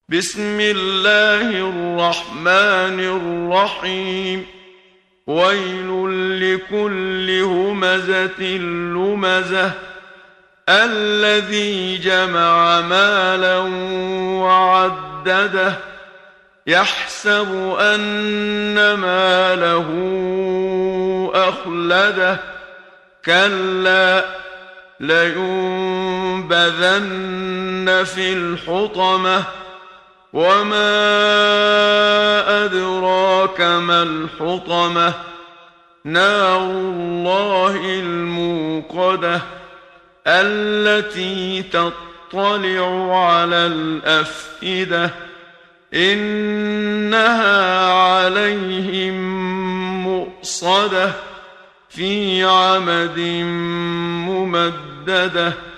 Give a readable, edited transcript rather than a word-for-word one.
بسم الله الرحمن الرحيم. ويل لكل همزة لمزة الذي جمع مالا وعدده يحسب أن ماله أخلده كلا لينبذن في الحطمة وما أدراك ما الحطمة نار الله الموقدة التي تطلع على الأفئدة إنها عليهم مؤصدة في عمد ممددة.